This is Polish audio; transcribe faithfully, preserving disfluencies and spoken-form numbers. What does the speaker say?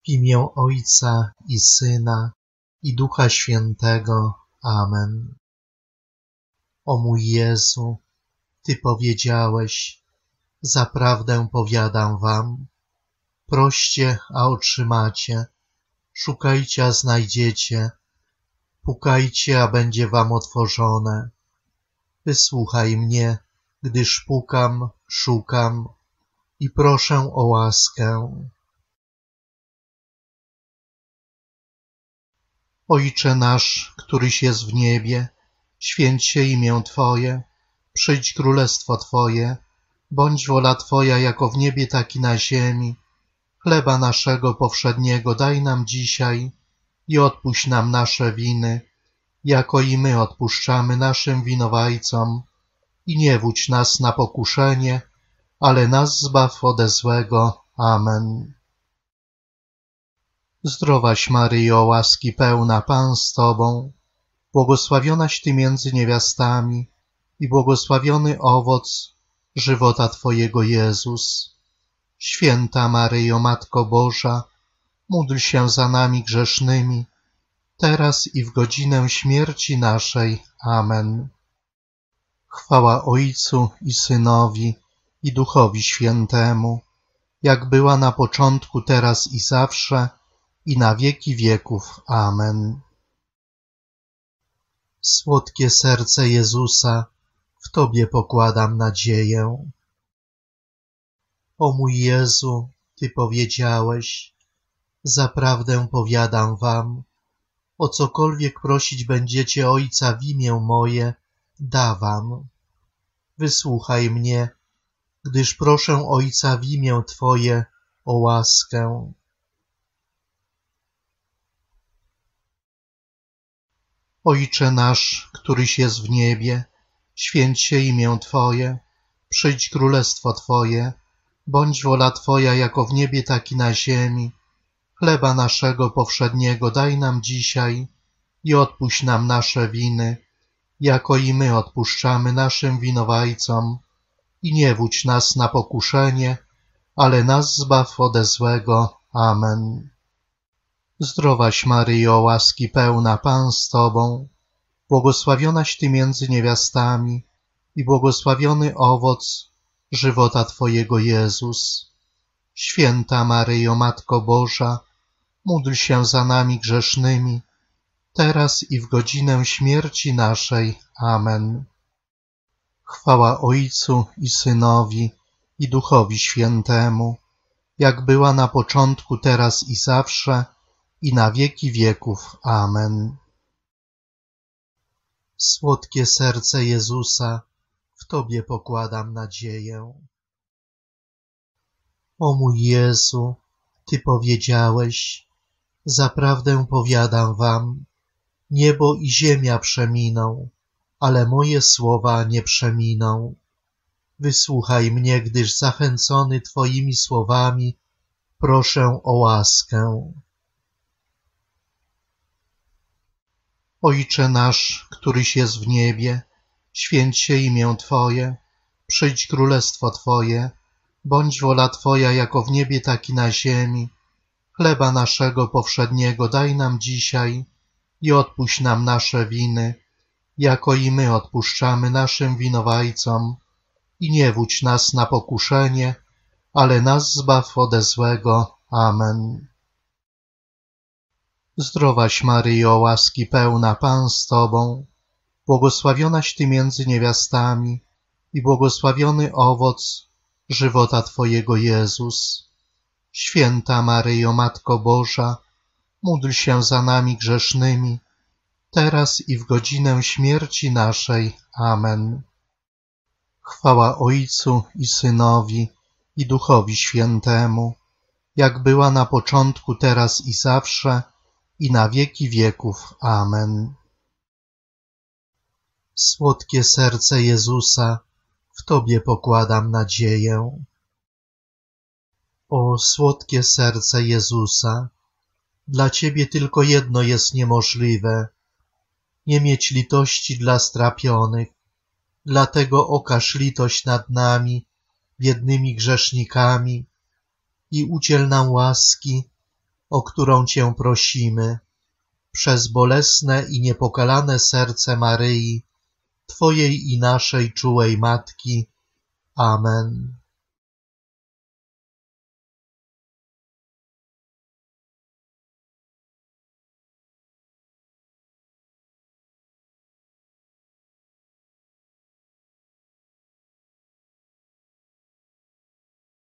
W imię Ojca i Syna, i Ducha Świętego. Amen. O mój Jezu, Ty powiedziałeś, zaprawdę powiadam wam, proście, a otrzymacie, szukajcie, a znajdziecie, pukajcie, a będzie wam otworzone. Wysłuchaj mnie, gdyż pukam, szukam i proszę o łaskę. Ojcze nasz, któryś jest w niebie, święć się imię Twoje, przyjdź królestwo Twoje, bądź wola Twoja jako w niebie, tak i na ziemi. Chleba naszego powszedniego daj nam dzisiaj i odpuść nam nasze winy, jako i my odpuszczamy naszym winowajcom. I nie wódź nas na pokuszenie, ale nas zbaw ode złego. Amen. Zdrowaś Maryjo, łaski pełna, Pan z Tobą, błogosławionaś Ty między niewiastami i błogosławiony owoc żywota Twojego Jezus. Święta Maryjo, Matko Boża, módl się za nami grzesznymi, teraz i w godzinę śmierci naszej. Amen. Chwała Ojcu i Synowi, i Duchowi Świętemu, jak była na początku, teraz i zawsze, i na wieki wieków. Amen. Słodkie serce Jezusa, w Tobie pokładam nadzieję. O mój Jezu, Ty powiedziałeś, zaprawdę powiadam wam, o cokolwiek prosić będziecie Ojca w imię moje, da wam. Wysłuchaj mnie, gdyż proszę Ojca w imię Twoje o łaskę. Ojcze nasz, któryś jest w niebie, święć się imię Twoje, przyjdź królestwo Twoje, bądź wola Twoja jako w niebie, tak i na ziemi. Chleba naszego powszedniego daj nam dzisiaj i odpuść nam nasze winy, jako i my odpuszczamy naszym winowajcom. I nie wódź nas na pokuszenie, ale nas zbaw ode złego. Amen. Zdrowaś Maryjo, łaski pełna, Pan z Tobą, błogosławionaś Ty między niewiastami i błogosławiony owoc żywota Twojego Jezus. Święta Maryjo, Matko Boża, módl się za nami grzesznymi, teraz i w godzinę śmierci naszej. Amen. Chwała Ojcu i Synowi, i Duchowi Świętemu, jak była na początku, teraz i zawsze, i na wieki wieków. Amen. Słodkie serce Jezusa, w Tobie pokładam nadzieję. O mój Jezu, Ty powiedziałeś, zaprawdę powiadam wam, niebo i ziemia przeminą, ale moje słowa nie przeminą. Wysłuchaj mnie, gdyż zachęcony Twoimi słowami proszę o łaskę. Ojcze nasz, któryś jest w niebie, święć się imię Twoje, przyjdź królestwo Twoje, bądź wola Twoja jako w niebie, tak i na ziemi. Chleba naszego powszedniego daj nam dzisiaj i odpuść nam nasze winy, jako i my odpuszczamy naszym winowajcom. I nie wódź nas na pokuszenie, ale nas zbaw ode złego. Amen. Zdrowaś Maryjo, łaski pełna, Pan z Tobą, błogosławionaś Ty między niewiastami i błogosławiony owoc żywota Twojego Jezus. Święta Maryjo, Matko Boża, módl się za nami grzesznymi, teraz i w godzinę śmierci naszej. Amen. Chwała Ojcu i Synowi, i Duchowi Świętemu, jak była na początku, teraz i zawsze, i na wieki wieków. Amen. Słodkie serce Jezusa, w Tobie pokładam nadzieję. O słodkie serce Jezusa, dla Ciebie tylko jedno jest niemożliwe, nie mieć litości dla strapionych, dlatego okaż litość nad nami, biednymi grzesznikami, i udziel nam łaski, o którą Cię prosimy, przez bolesne i niepokalane serce Maryi, Twojej i naszej czułej Matki. Amen.